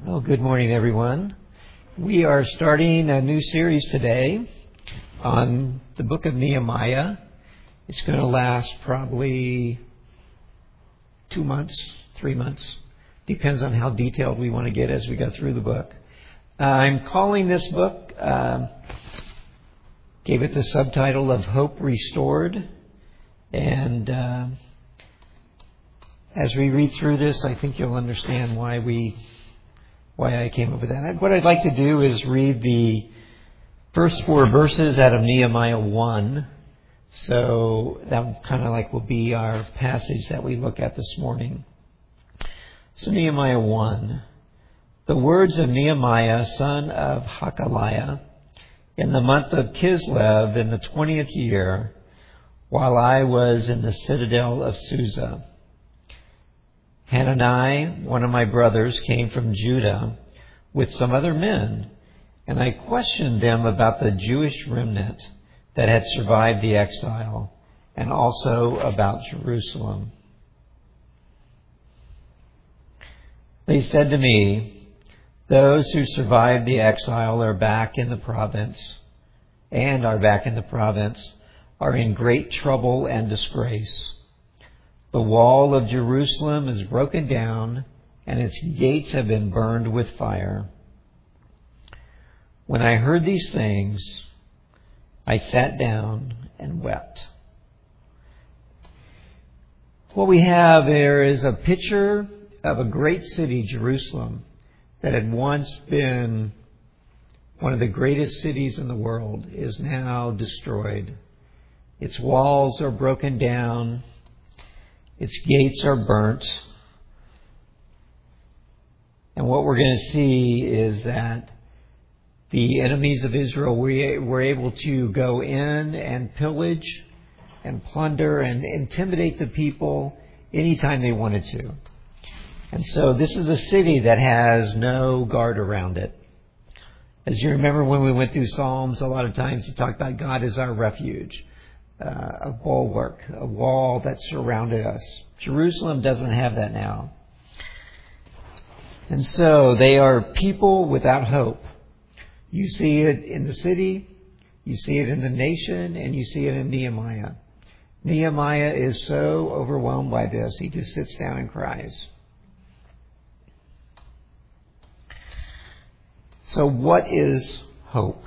Well, good morning, everyone. We are starting a new series today on the book of Nehemiah. It's going to last probably 2 months, 3 months. Depends on how detailed we want to get as we go through the book. I'm calling this book, gave it the subtitle of Hope Restored. And as we read through this, I think you'll understand why I came up with that. What I'd like to do is read the first 4 verses out of Nehemiah 1. So that kind of like will be our passage that we look at this morning. So Nehemiah 1. The words of Nehemiah, son of Hakaliah, in the month of Kislev in the 20th year, while I was in the citadel of Susa. Hanani, one of my brothers, came from Judah with some other men, and I questioned them about the Jewish remnant that had survived the exile, and also about Jerusalem. They said to me, those who survived the exile are back in the province, are in great trouble and disgrace. The wall of Jerusalem is broken down, and its gates have been burned with fire. When I heard these things, I sat down and wept. What we have there is a picture of a great city, Jerusalem, that had once been one of the greatest cities in the world, is now destroyed. Its walls are broken down. Its gates are burnt. And what we're going to see is that the enemies of Israel were able to go in and pillage and plunder and intimidate the people anytime they wanted to. And so this is a city that has no guard around it. As you remember when we went through Psalms, a lot of times you talk about God as our refuge. A bulwark, a wall that surrounded us. Jerusalem doesn't have that now. And so they are people without hope. You see it in the city, you see it in the nation, and you see it in Nehemiah. Nehemiah is so overwhelmed by this, he just sits down and cries. So what is hope?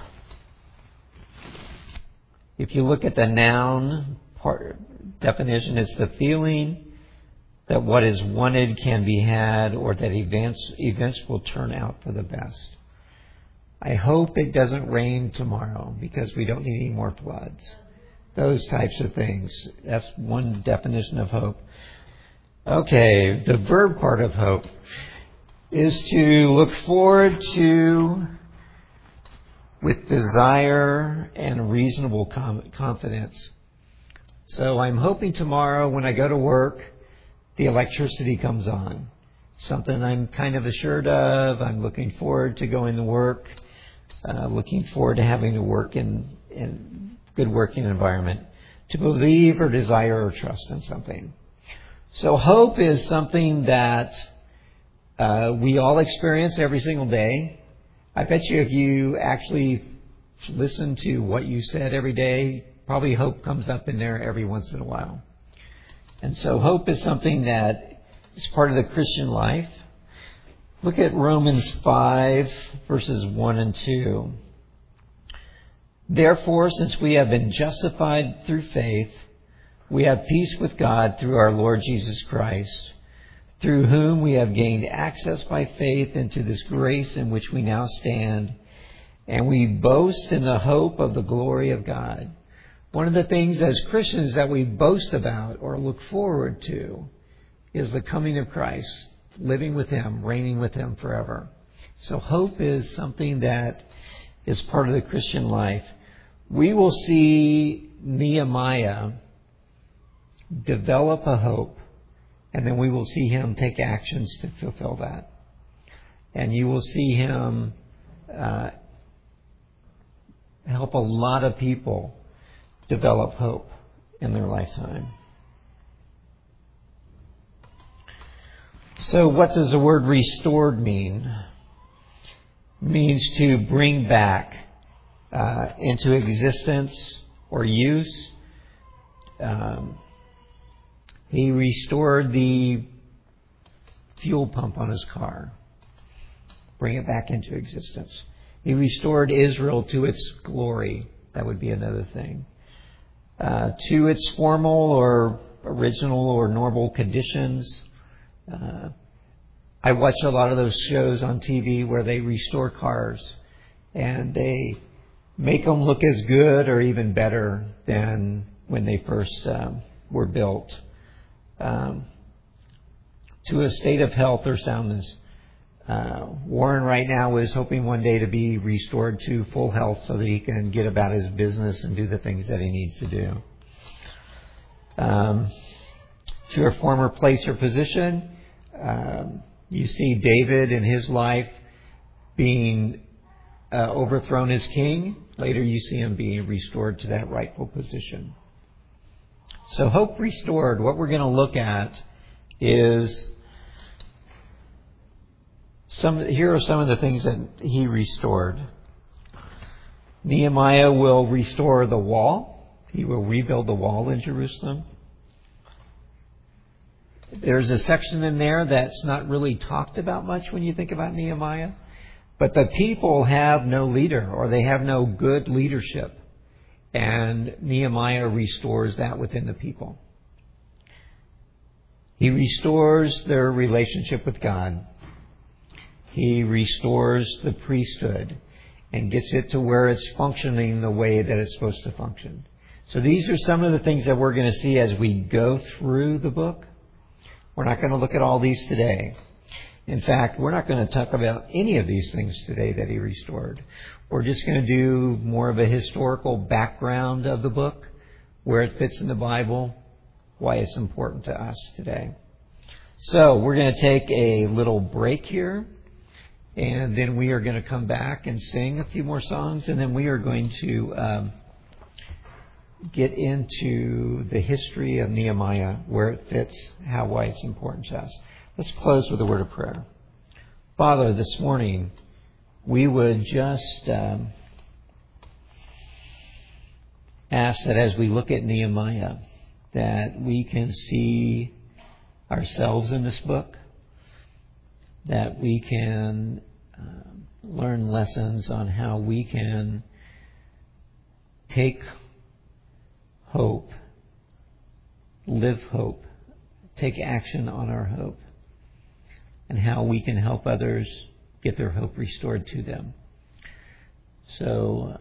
If you look at the noun definition, it's the feeling that what is wanted can be had, or that events will turn out for the best. I hope it doesn't rain tomorrow because we don't need any more floods. Those types of things. That's one definition of hope. Okay, the verb part of hope is to look forward to with desire and reasonable confidence. So I'm hoping tomorrow when I go to work, the electricity comes on. Something I'm kind of assured of. I'm looking forward to going to work. Looking forward to having to work in good working environment. To believe or desire or trust in something. So hope is something that we all experience every single day. I bet you if you actually listen to what you said every day, probably hope comes up in there every once in a while. And so hope is something that is part of the Christian life. Look at Romans 5, verses 1 and 2. Therefore, since we have been justified through faith, we have peace with God through our Lord Jesus Christ, through whom we have gained access by faith into this grace in which we now stand, and we boast in the hope of the glory of God. One of the things as Christians that we boast about or look forward to is the coming of Christ, living with Him, reigning with Him forever. So hope is something that is part of the Christian life. We will see Nehemiah develop a hope, and then we will see him take actions to fulfill that. And you will see him help a lot of people develop hope in their lifetime. So what does the word restored mean? means to bring back into existence or use. He restored the fuel pump on his car. Bring it back into existence. He restored Israel to its glory. That would be another thing. To its formal or original or normal conditions. I watch a lot of those shows on TV where they restore cars and they make them look as good or even better than when they first were built. To a state of health or soundness. Warren right now is hoping one day to be restored to full health so that he can get about his business and do the things that he needs to do. To a former place or position, you see David in his life being overthrown as king. Later you see him being restored to that rightful position. So hope restored, what we're going to look at is here are some of the things that he restored. Nehemiah will restore the wall. He will rebuild the wall in Jerusalem. There's a section in there that's not really talked about much when you think about Nehemiah. But the people have no leader, or they have no good leadership. And Nehemiah restores that within the people. He restores their relationship with God. He restores the priesthood and gets it to where it's functioning the way that it's supposed to function. So these are some of the things that we're going to see as we go through the book. We're not going to look at all these today. In fact, we're not going to talk about any of these things today that he restored. We're just going to do more of a historical background of the book, where it fits in the Bible, why it's important to us today. So we're going to take a little break here. And then we are going to come back and sing a few more songs. And then we are going to get into the history of Nehemiah, where it fits, why it's important to us. Let's close with a word of prayer. Father, this morning, we would just ask that as we look at Nehemiah, that we can see ourselves in this book, that we can learn lessons on how we can take hope, live hope, take action on our hope, and how we can help others get their hope restored to them. So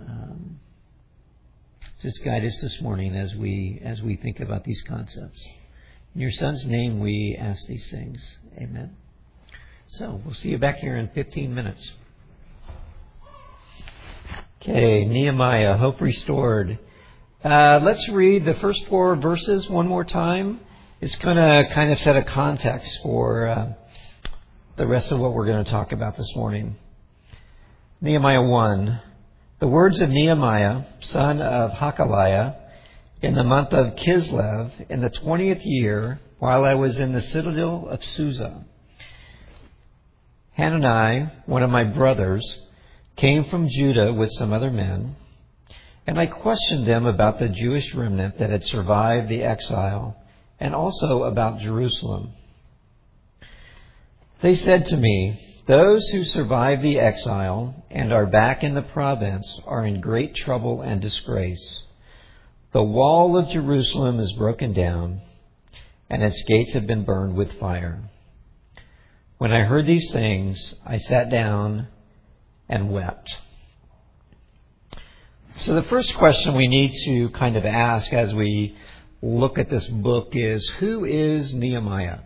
just guide us this morning as we think about these concepts. In your Son's name we ask these things. Amen. So we'll see you back here in 15 minutes. Okay, Nehemiah, hope restored. Let's read the first 4 verses one more time. It's going to kind of set a context for the rest of what we're going to talk about this morning. Nehemiah 1. The words of Nehemiah, son of Hakaliah, in the month of Kislev, in the 20th year, while I was in the citadel of Susa. Hanani, one of my brothers, came from Judah with some other men, and I questioned them about the Jewish remnant that had survived the exile, and also about Jerusalem. They said to me, "Those who survived the exile and are back in the province are in great trouble and disgrace. The wall of Jerusalem is broken down, and its gates have been burned with fire." When I heard these things, I sat down and wept. So the first question we need to kind of ask as we look at this book is, who is Nehemiah?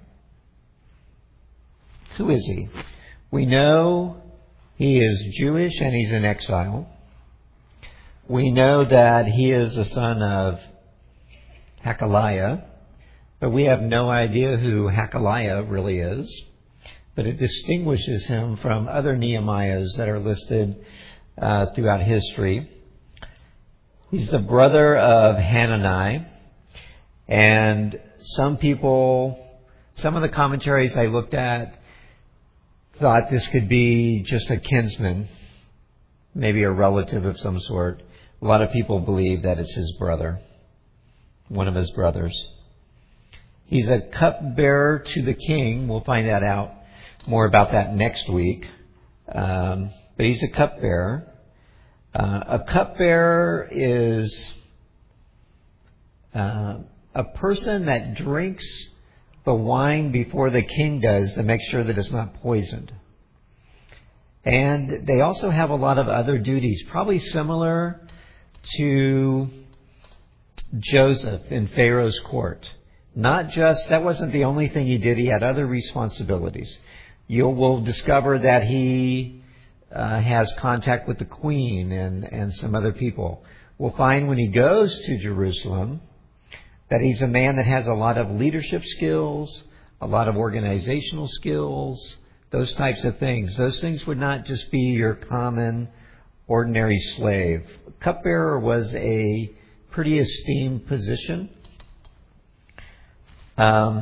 Who is he? We know he is Jewish and he's in exile. We know that he is the son of Hakaliah, but we have no idea who Hakaliah really is. But it distinguishes him from other Nehemiahs that are listed throughout history. He's the brother of Hanani. And some of the commentaries I looked at thought this could be just a kinsman maybe a relative of some sort. A lot of people believe that it's his brother, one of his brothers. He's a cupbearer to the king. We'll find that out more about that next week. But he's a cupbearer. A cupbearer is a person that drinks the wine before the king does to make sure that it's not poisoned. And they also have a lot of other duties, probably similar to Joseph in Pharaoh's court. Not just, that wasn't the only thing he did. He had other responsibilities. You will discover that he has contact with the queen and some other people. We'll find when he goes to Jerusalem that he's a man that has a lot of leadership skills, a lot of organizational skills, those types of things. Those things would not just be your common, ordinary slave. Cupbearer was a pretty esteemed position. And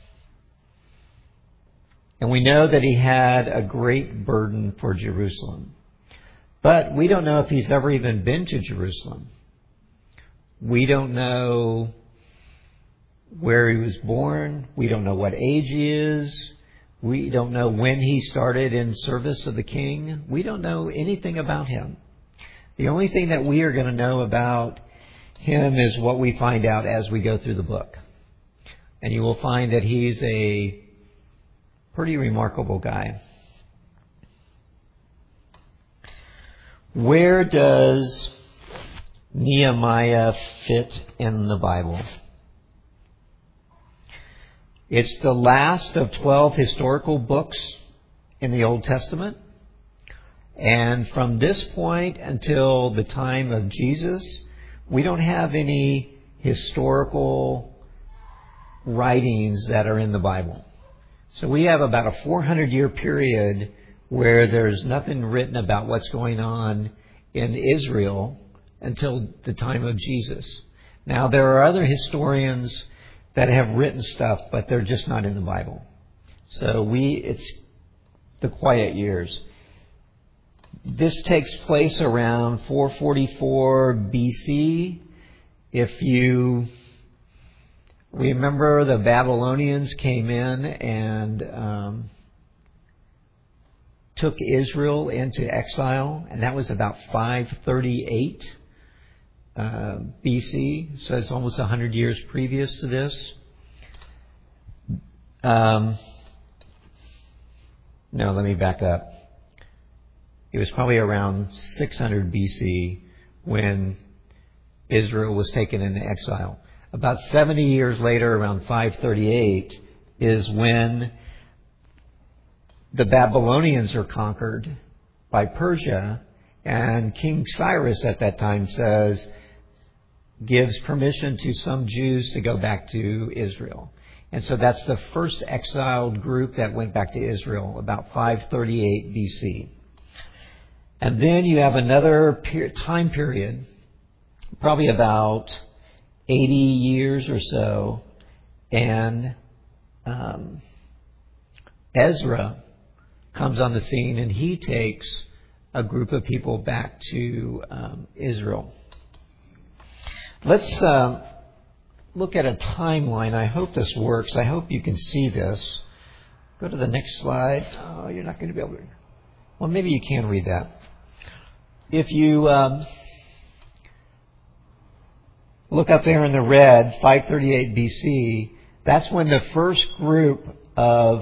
we know that he had a great burden for Jerusalem. But we don't know if he's ever even been to Jerusalem. We don't know where he was born. We don't know what age he is. We don't know when he started in service of the king. We don't know anything about him. The only thing that we are going to know about him is what we find out as we go through the book. And you will find that he's a pretty remarkable guy. Where does Nehemiah fit in the Bible? It's the last of 12 historical books in the Old Testament. And from this point until the time of Jesus, we don't have any historical writings that are in the Bible. So we have about a 400-year period where there's nothing written about what's going on in Israel until the time of Jesus. Now, there are other historians that have written stuff, but they're just not in the Bible. So it's the quiet years. This takes place around 444 BC. If you remember, the Babylonians came in and took Israel into exile, and that was about 538 BC, so it's almost 100 years previous to this. No, let me back up. It was probably around 600 BC when Israel was taken into exile. About 70 years later, around 538, is when the Babylonians are conquered by Persia, and King Cyrus at that time gives permission to some Jews to go back to Israel. And so that's the first exiled group that went back to Israel, about 538 BC. And then you have another time period, probably about 80 years or so, and Ezra comes on the scene, and he takes a group of people back to Israel. Let's look at a timeline. I hope this works. I hope you can see this. Go to the next slide. Oh, you're not going to be able to. Well, maybe you can read that. If you look up there in the red, 538 BC, that's when the first group of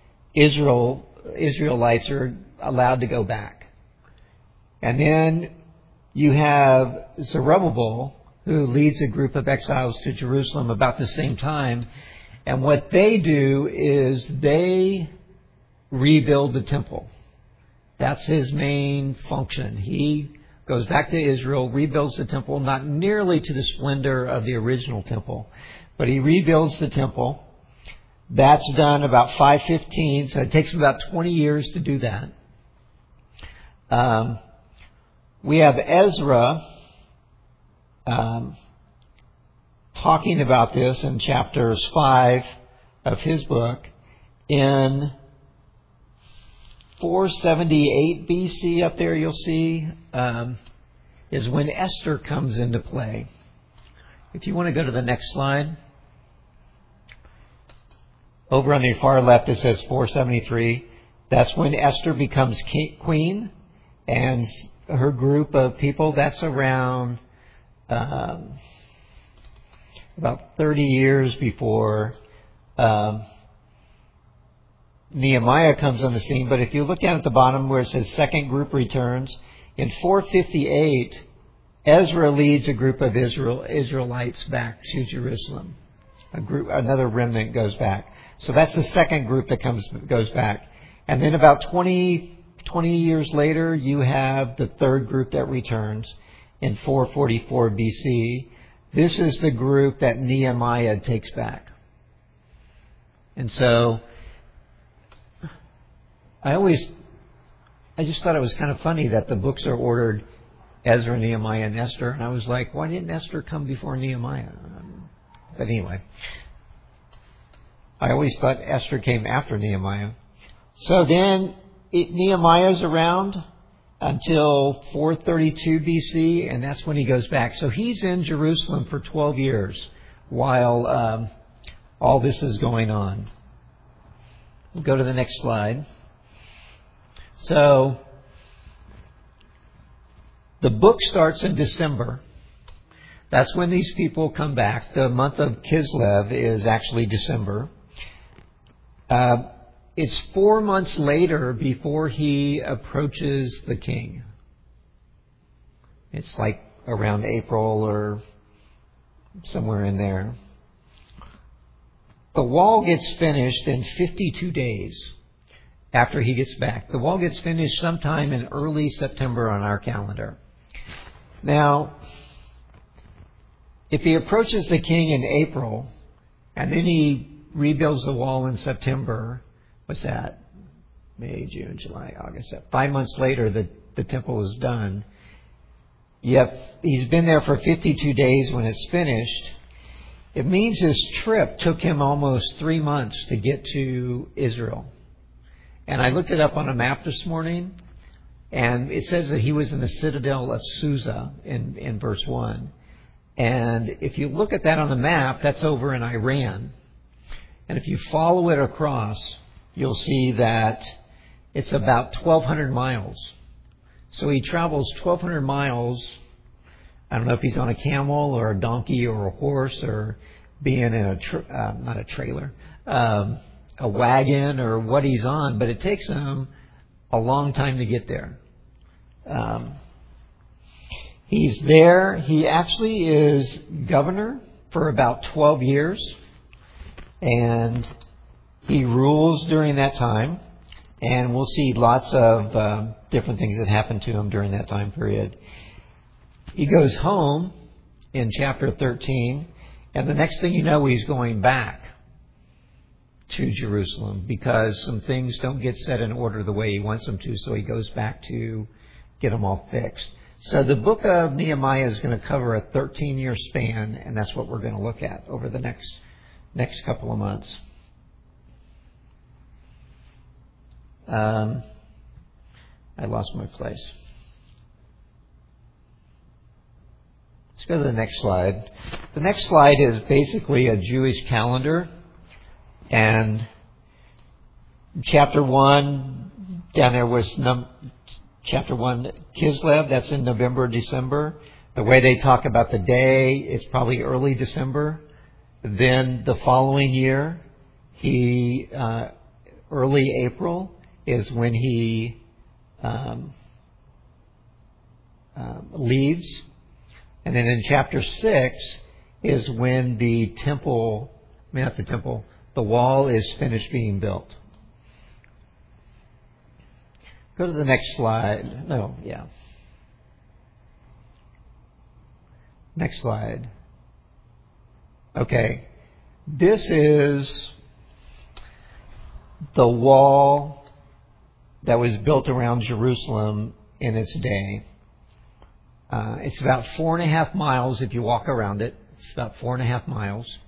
Israelites are allowed to go back. And then you have Zerubbabel, who leads a group of exiles to Jerusalem about the same time. And what they do is they rebuild the temple. That's his main function. He goes back to Israel, rebuilds the temple, not nearly to the splendor of the original temple, but he rebuilds the temple. That's done about 515, so it takes about 20 years to do that. We have Ezra talking about this in chapters 5 of his book in 478 BC up there, you'll see, is when Esther comes into play. If you want to go to the next slide. Over on the far left, it says 473. That's when Esther becomes queen, and her group of people, that's around about 30 years before Nehemiah comes on the scene. But if you look down at the bottom where it says second group returns, in 458, Ezra leads a group of Israelites back to Jerusalem. Another remnant goes back. So that's the second group that goes back. And then about 20 years later, you have the third group that returns in 444 BC. This is the group that Nehemiah takes back. And so I just thought it was kind of funny that the books are ordered Ezra, Nehemiah, and Esther. And I was like, why didn't Esther come before Nehemiah? But anyway, I always thought Esther came after Nehemiah. So then Nehemiah's around until 432 BC, and that's when he goes back. So he's in Jerusalem for 12 years while all this is going on. We'll go to the next slide. So the book starts in December. That's when these people come back. The month of Kislev is actually December. It's 4 months later before he approaches the king. It's like around April or somewhere in there. The wall gets finished in 52 days after he gets back. The wall gets finished sometime in early September on our calendar. Now, if he approaches the king in April and then he rebuilds the wall in September, what's that? May, June, July, August. 5 months later, the temple is done. Yep, he's been there for 52 days when it's finished. It means his trip took him almost 3 months to get to Israel. And I looked it up on a map this morning, and it says that he was in the citadel of Susa in verse 1. And if you look at that on the map, that's over in Iran. And if you follow it across, you'll see that it's about 1,200 miles. So he travels 1,200 miles. I don't know if he's on a camel or a donkey or a horse or being in not a trailer, a wagon or what he's on, but it takes him a long time to get there. He's there. He actually is governor for about 12 years. And he rules during that time. And we'll see lots of different things that happen to him during that time period. He goes home in chapter 13. And the next thing you know, he's going back to Jerusalem because some things don't get set in order the way he wants them to. So he goes back to get them all fixed. So the book of Nehemiah is going to cover a 13-year span. And that's what we're going to look at over the next couple of months. I lost my place. Let's go to the next slide. The next slide is basically a Jewish calendar. And chapter 1, down there was chapter 1, Kislev. That's in November, December. The way they talk about the day, it's probably early December. Then the following year, early April is when he leaves. And then in chapter 6 is when the wall is finished being built. Go to the next slide. Next slide. Okay. This is the wall that was built around Jerusalem in its day. It's about 4.5 miles if you walk around it. It's about 4.5 miles.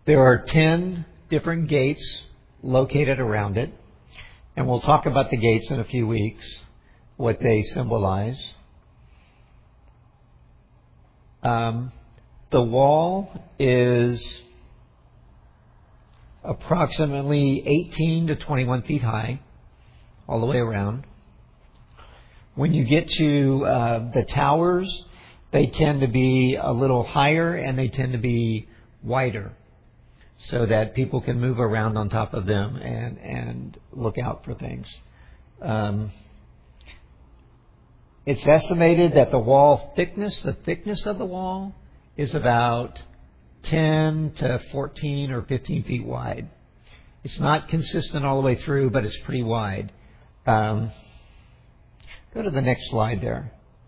There are 10 different gates located around it. And we'll talk about the gates in a few weeks, what they symbolize. The wall is approximately 18 to 21 feet high, all the way around. When you get to the towers, they tend to be a little higher and they tend to be wider, so that people can move around on top of them and look out for things. It's estimated that the thickness of the wall, is about 10 to 14 or 15 feet wide. It's not consistent all the way through, but it's pretty wide. Go to the next slide there.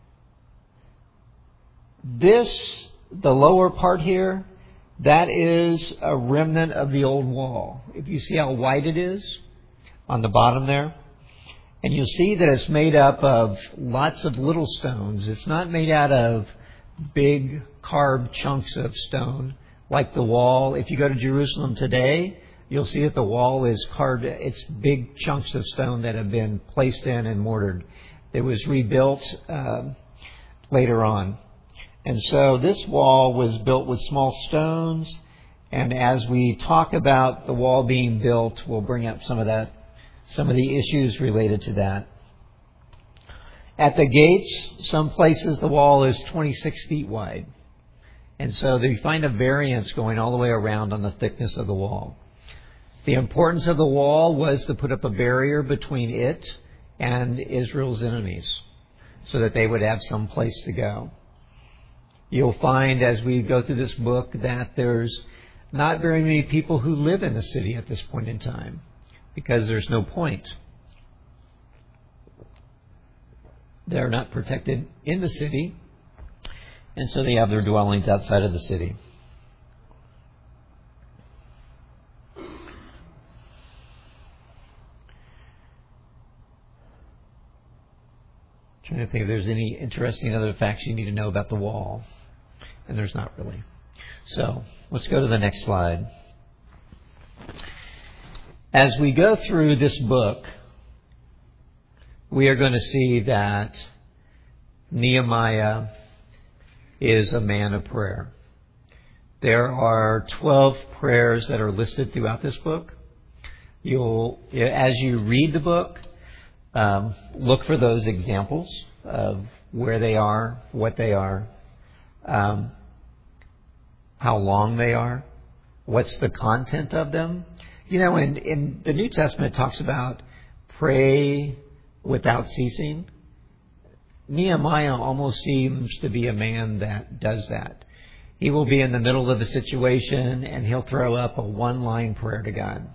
The lower part here, that is a remnant of the old wall. If you see how wide it is on the bottom there, and you'll see that it's made up of lots of little stones. It's not made out of big carved chunks of stone like the wall. If you go to Jerusalem today, you'll see that the wall is carved. It's big chunks of stone that have been placed in and mortared. It was rebuilt later on. And so this wall was built with small stones. And as we talk about the wall being built, we'll bring up some of the issues related to that. At the gates, some places the wall is 26 feet wide. And so you find a variance going all the way around on the thickness of the wall. The importance of the wall was to put up a barrier between it and Israel's enemies, so that they would have some place to go. You'll find as we go through this book that there's not very many people who live in the city at this point in time, because there's no point. They're not protected in the city, and so they have their dwellings outside of the city. Trying to think if there's any interesting other facts you need to know about the wall. And there's not really. So let's go to the next slide. As we go through this book, we are going to see that Nehemiah is a man of prayer. There are 12 prayers that are listed throughout this book. As you read the book, look for those examples of where they are, what they are, how long they are, what's the content of them. You know, in the New Testament it talks about pray without ceasing. Nehemiah almost seems to be a man that does that. He will be in the middle of a situation and he'll throw up a one-line prayer to God.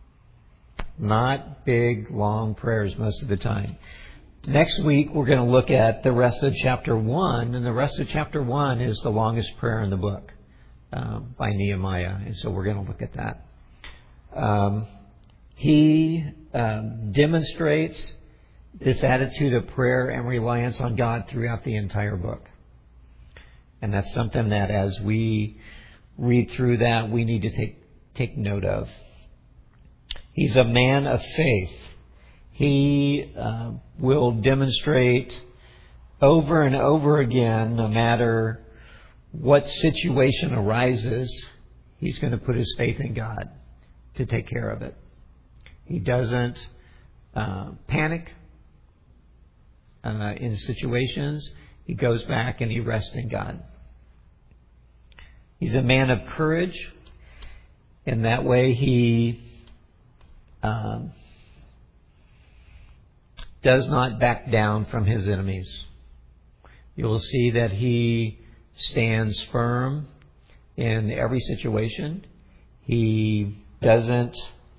Not big, long prayers most of the time. Next week, we're going to look at the rest of chapter 1, and the rest of chapter 1 is the longest prayer in the book by Nehemiah, and so we're going to look at that. He demonstrates this attitude of prayer and reliance on God throughout the entire book. And that's something that as we read through that, we need to take note of. He's a man of faith. He will demonstrate over and over again, no matter what situation arises, he's going to put his faith in God to take care of it. He doesn't panic in situations. He goes back and he rests in God. He's a man of courage. In that way, he does not back down from his enemies. You will see that he stands firm in every situation. He doesn't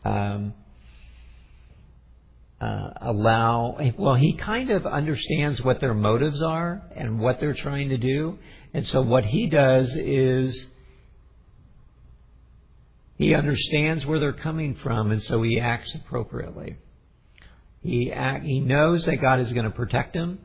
he kind of understands what their motives are and what they're trying to do. And so what he does is he understands where they're coming from, and so he acts appropriately. He knows that God is going to protect him.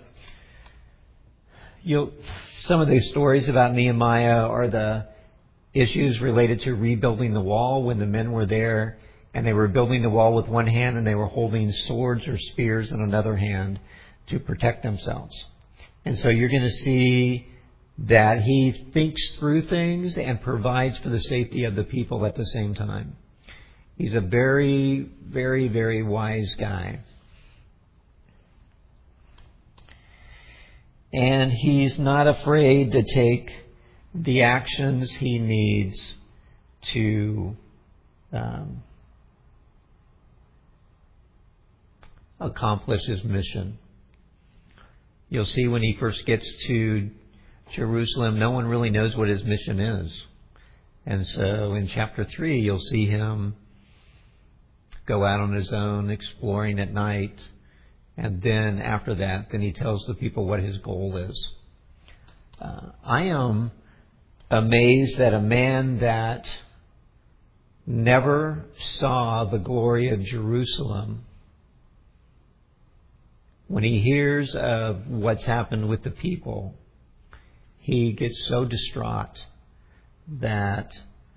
Some of the stories about Nehemiah are issues related to rebuilding the wall when the men were there and they were building the wall with one hand and they were holding swords or spears in another hand to protect themselves. And so you're going to see that he thinks through things and provides for the safety of the people at the same time. He's a very, very, very wise guy. And he's not afraid to take the actions he needs to accomplish his mission. You'll see when he first gets to Jerusalem, no one really knows what his mission is. And so in chapter 3, you'll see him go out on his own, exploring at night. And then after that, then he tells the people what his goal is. I am amazed that a man that never saw the glory of Jerusalem, when he hears of what's happened with the people, he gets so distraught that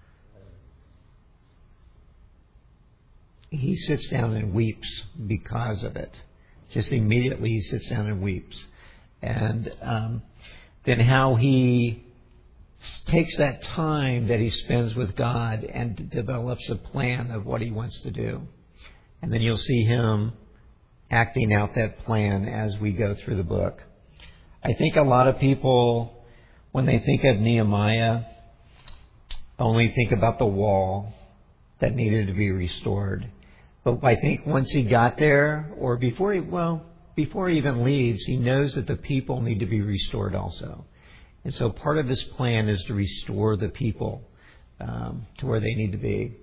he sits down and weeps because of it. Just immediately he sits down and weeps. And then how he takes that time that he spends with God and develops a plan of what he wants to do. And then you'll see him acting out that plan as we go through the book. I think a lot of people, when they think of Nehemiah, only think about the wall that needed to be restored. But I think once he got there, or before he even leaves, he knows that the people need to be restored also. And so part of his plan is to restore the people to where they need to be.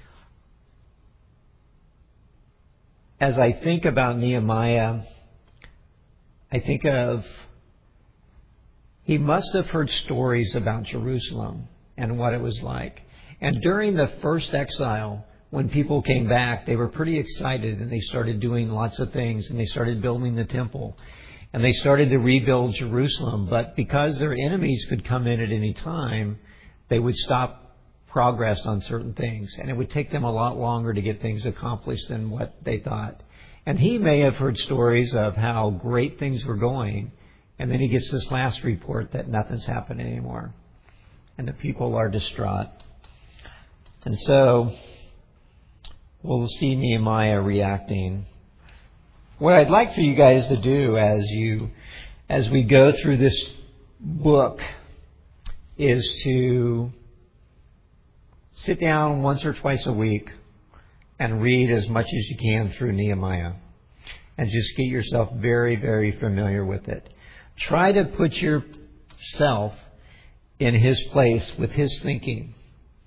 As I think about Nehemiah, I think of, he must have heard stories about Jerusalem and what it was like. And during the first exile, when people came back, they were pretty excited and they started doing lots of things and they started building the temple and they started to rebuild Jerusalem. But because their enemies could come in at any time, they would stop progress on certain things, and it would take them a lot longer to get things accomplished than what they thought. And he may have heard stories of how great things were going, and then he gets this last report that nothing's happening anymore, and the people are distraught. And so we'll see Nehemiah reacting. What I'd like for you guys to do as we go through this book is to sit down once or twice a week and read as much as you can through Nehemiah. And just get yourself very, very familiar with it. Try to put yourself in his place with his thinking.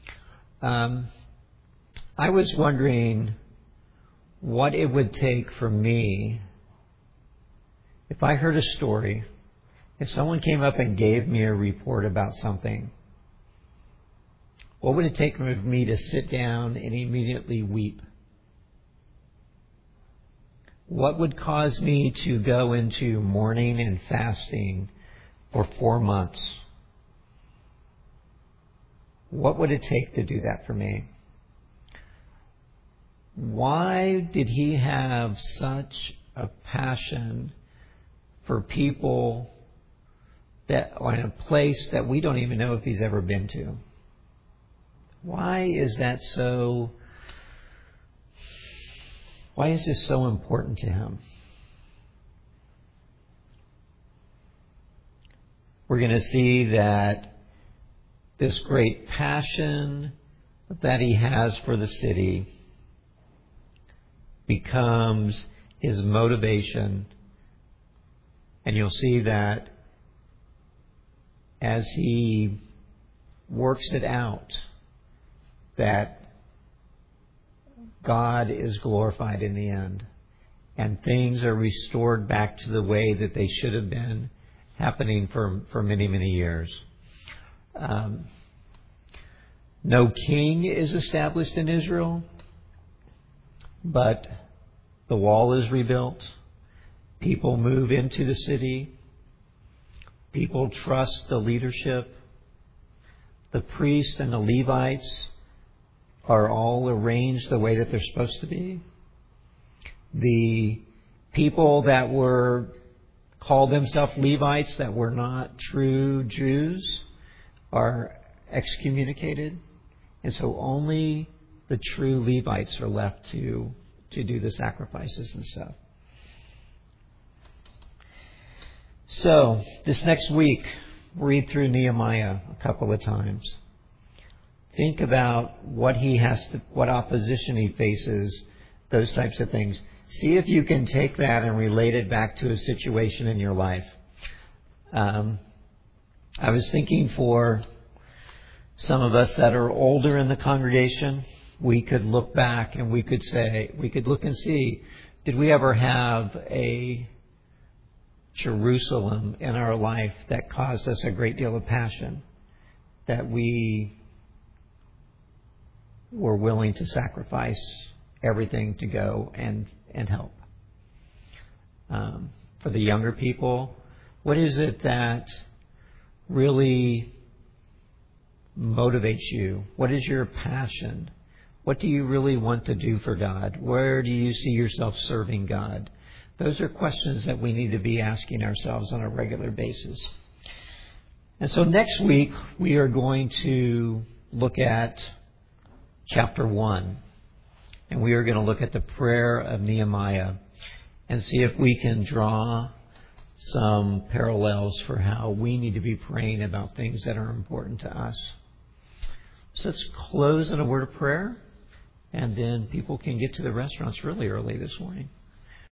I was wondering what it would take for me if I heard a story, if someone came up and gave me a report about something. What would it take for me to sit down and immediately weep? What would cause me to go into mourning and fasting for 4 months? What would it take to do that for me? Why did he have such a passion for people that are in a place that we don't even know if he's ever been to? Why is that so? Why is this so important to him? We're going to see that this great passion that he has for the city becomes his motivation. And you'll see that as he works it out, that God is glorified in the end. And things are restored back to the way that they should have been, happening for many, many years. No king is established in Israel, but the wall is rebuilt. People move into the city. People trust the leadership. the priests and the Levites are all arranged the way that they're supposed to be. The people that called themselves Levites that were not true Jews are excommunicated. And so only the true Levites are left to do the sacrifices and stuff. So, this next week, read through Nehemiah a couple of times. Think about what opposition he faces, those types of things. See if you can take that and relate it back to a situation in your life. I was thinking for some of us that are older in the congregation, we could look back and we could look and see, did we ever have a Jerusalem in our life that caused us a great deal of passion, that we were willing to sacrifice everything to go and help? For the younger people, what is it that really motivates you? What is your passion? What do you really want to do for God? Where do you see yourself serving God? Those are questions that we need to be asking ourselves on a regular basis. And so next week, we are going to look at chapter 1. And we are going to look at the prayer of Nehemiah and see if we can draw some parallels for how we need to be praying about things that are important to us. So let's close in a word of prayer, and then people can get to the restaurants really early this morning.